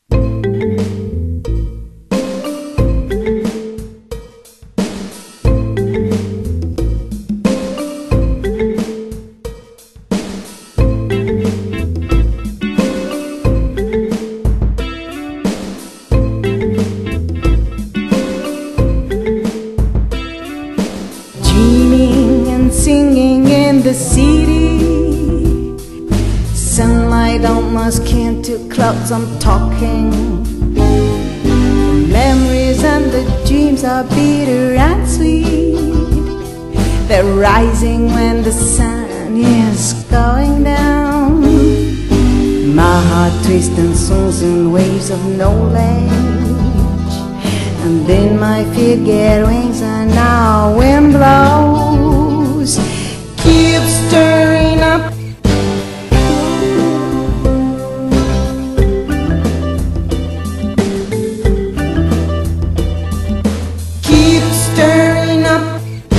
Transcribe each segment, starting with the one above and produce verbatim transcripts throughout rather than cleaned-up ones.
Singing in the city, sunlight on my skin to clouds I'm talking. Memories and the dreams are bitter and sweet. They're rising when the sun is going down. My heart twists and swoons in waves of knowledge, and then my feet get wings and now wind blows. Keep stirring up, keep stirring up.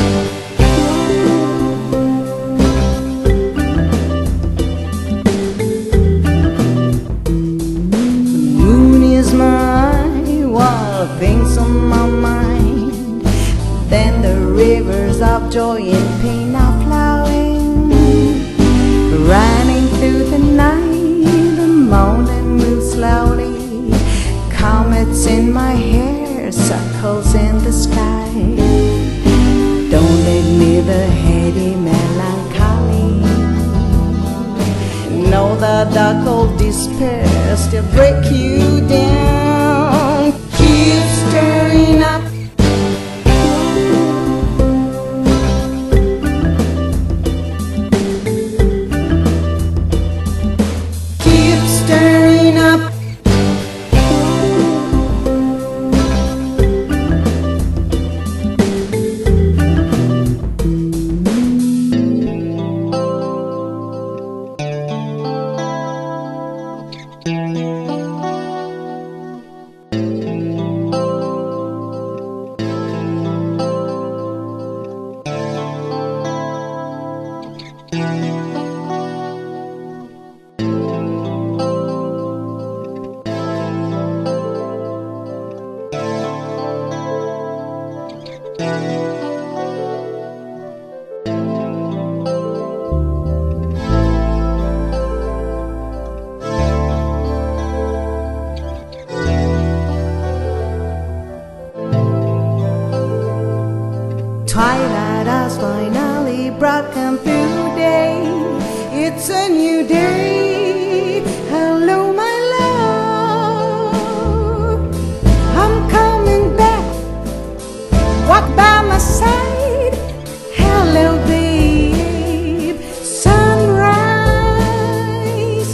The moon is mine while things on my mind. Then the rivers of joy and pain are flowing, running through the night. The mountain moves slowly, comets in my hair, circles in the sky. Don't let me the heady melancholy know the dark old despair still break you down. Keep stirring up, stirring up. Twilight has finally broken through day. It's a new day. Hello, my love. I'm coming back. Walk by my side. Hello, babe. Sunrise.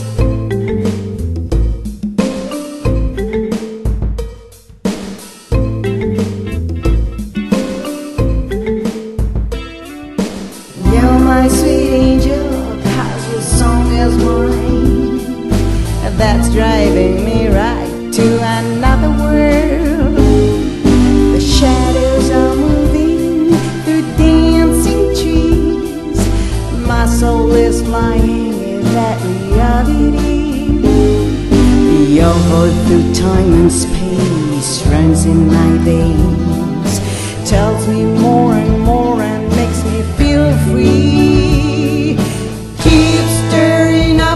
You're my sweet angel, 'cause your song is mine. That's driving me right to another world. The shadows are moving through dancing trees. My soul is flying in that reality. Your heart through time and space runs in my veins, tells me more and more and makes me feel free. Keep stirring up,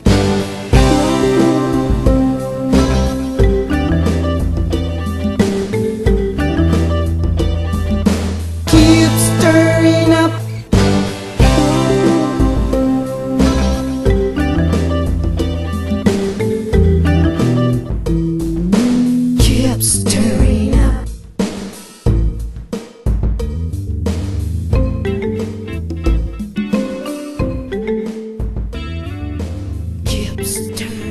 keep stirring up. Keep stirring up. Keep stirring.